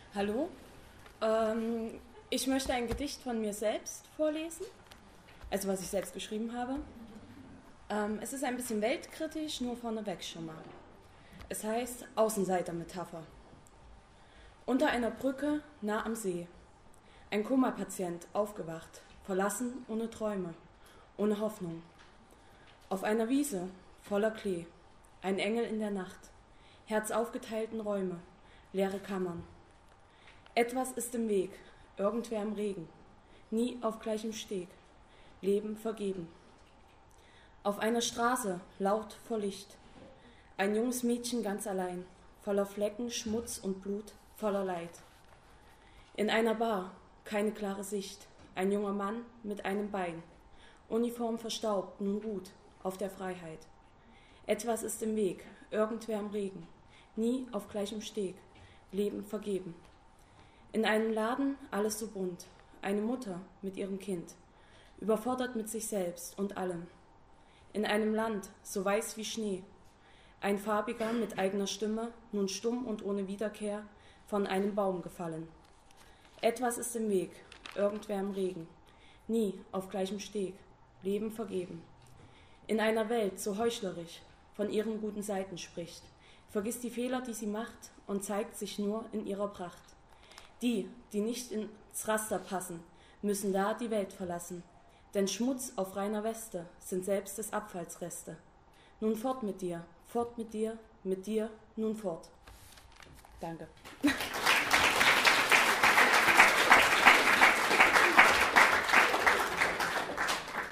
Hallo, ich möchte ein Gedicht von mir selbst vorlesen, also was ich selbst geschrieben habe. Es ist ein bisschen weltkritisch, nur vorneweg schon mal. Es heißt Außenseiter-Metapher. Unter einer Brücke nah am See. Ein Koma-Patient aufgewacht, verlassen, ohne Träume, ohne Hoffnung. Auf einer Wiese voller Klee, ein Engel in der Nacht, Herz aufgeteilten Räume, leere Kammern. Etwas ist im Weg, irgendwer im Regen, nie auf gleichem Steg, Leben vergeben. Auf einer Straße, laut vor Licht, ein junges Mädchen ganz allein, voller Flecken, Schmutz und Blut, voller Leid. In einer Bar, keine klare Sicht, ein junger Mann mit einem Bein, Uniform verstaubt, nun ruht, auf der Freiheit. Etwas ist im Weg, irgendwer im Regen, nie auf gleichem Steg, Leben vergeben. In einem Laden alles so bunt, eine Mutter mit ihrem Kind, überfordert mit sich selbst und allem. In einem Land so weiß wie Schnee, ein Farbiger mit eigener Stimme, nun stumm und ohne Wiederkehr, von einem Baum gefallen. Etwas ist im Weg, irgendwer im Regen, nie auf gleichem Steg, Leben vergeben. In einer Welt so heuchlerisch von ihren guten Seiten spricht, vergisst die Fehler, die sie macht und zeigt sich nur in ihrer Pracht. Die nicht ins Raster passen, müssen da die Welt verlassen, denn Schmutz auf reiner Weste sind selbst des Abfalls Reste. Nun fort mit dir, mit dir, nun fort. Danke.